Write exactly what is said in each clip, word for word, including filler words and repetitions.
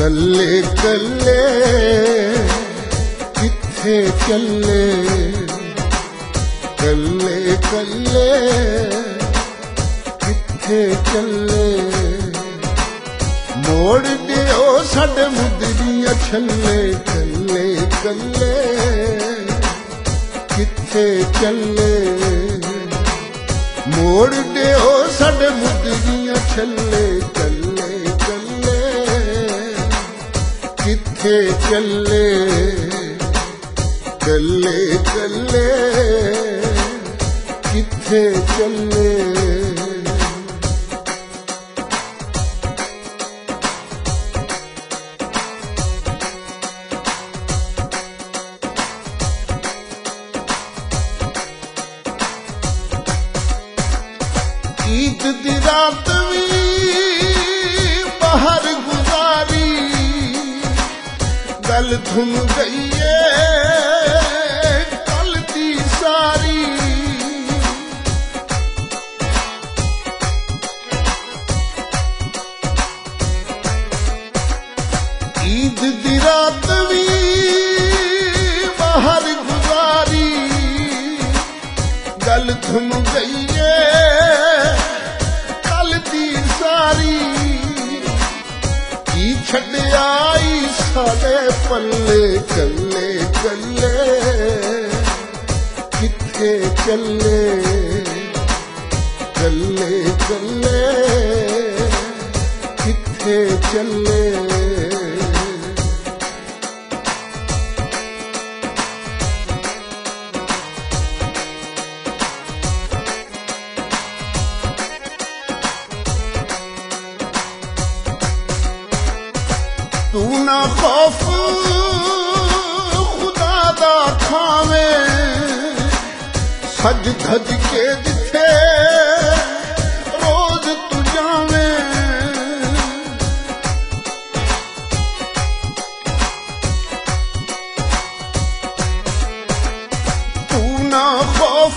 कल्ले कल्ले किथे चले, कल्ले कल्ले किथे चले, मोड़ दियो साडे मुदरिया छल्ले, कल्ले कल्ले किथे चले, मोड़ दियो साडे मुदरिया छल्ले, कल्ले कल्ले किथे चले, कल्ले कल्ले किथे चले। ईद दी रात भी बाहर गुजारी, गल थुम गई है कल दी सारी, ईद दी रात भी बाहर गुजारी, गल थुम गई है सारी, की छड़ आई साडे पल्ले, कल्ले कल्ले किथे चले, कल्ले कल्ले किथे चले। तू ना खौफ खुदा दा खावे, सज धज के जिथे रोज तू जावे, तू ना खौफ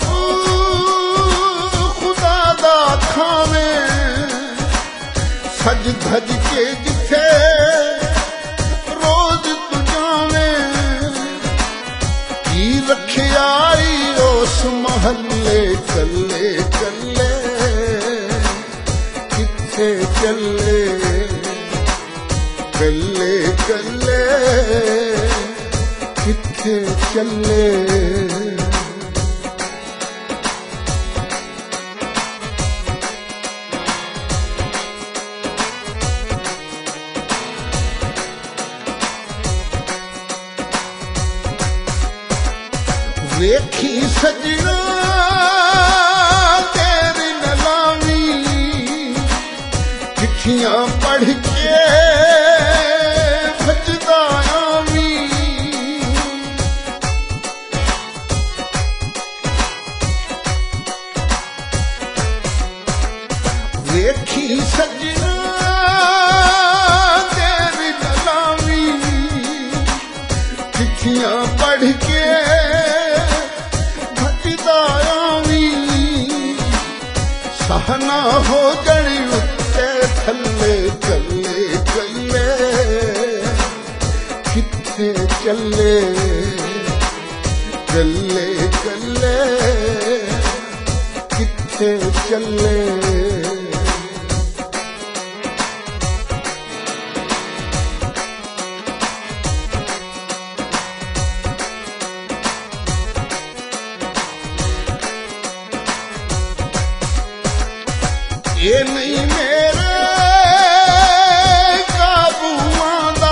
खुदा दा खावे, सज धज के जिथे रखियाई उस महल्ले, कल्ले कल्ले किथे चले, कल्ले कल्ले किथे चले। वेखी सजना तेरी नलावी, चिट्ठियां पढ़ के भजदा आवी, वेखी सजना तेरी नलावी, चिट्ठियां पढ़ के सहना हो जड़ी उत्ते थल्ले, कल्ले कल्ले किथे चले, कल्ले कल्ले किथे चले। ये नहीं मेरे काबू आंदा,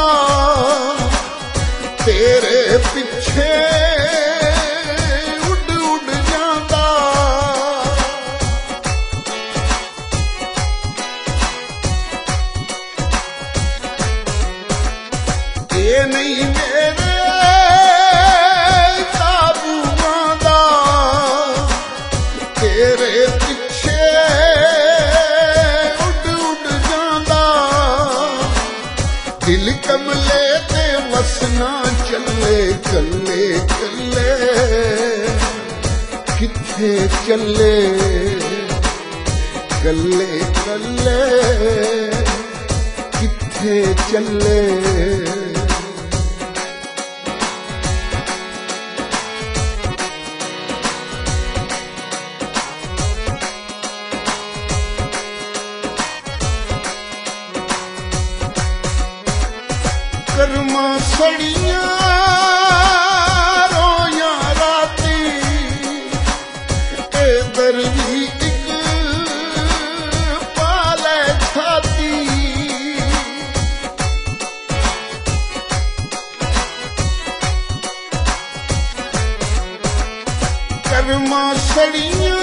तेरे पिछे उड़ उड़ जांदा, ये नहीं मेरे काबू आंदा, तेरे पिछे दिल कमले ते वसना चले, कल्ले कल्ले किथे चले, कल्ले कल्ले किथे किथे चले कर्मा सड़िया रोया राती इधर भी एक पाले छाती कर्मा सड़िया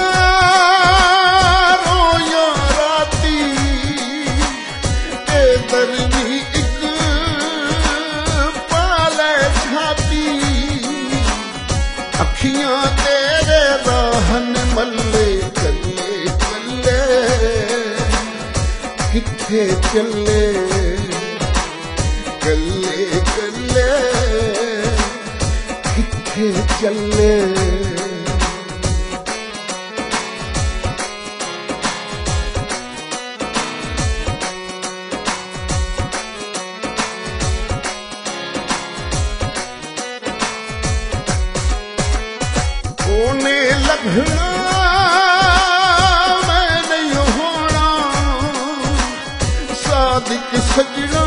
रोया राती इधर भी अखियां तेरे राहन मल्ले चले चले किथे चले चले चले किथे चले ओने लगना मैं नहीं होना सादिक सजना